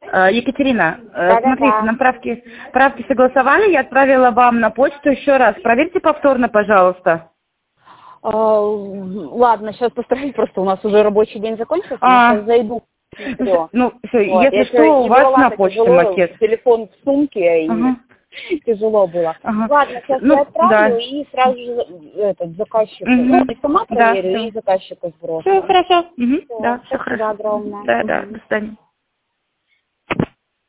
Екатерина, Да-да-да. смотрите, нам правки согласовали, я отправила вам на почту еще раз. Проверьте повторно, пожалуйста. Ладно, сейчас постараюсь, просто у нас уже рабочий день закончился, я сейчас зайду. Ну, все, Вот. если что, у вас на почте макет. Телефон в сумке, и тяжело было. Ладно, сейчас я отправлю и сразу же заказчику. Ну, и сама проверю, и заказчику сброшу. Все хорошо. Да, все Спасибо хорошо. огромное. Да, до свидания.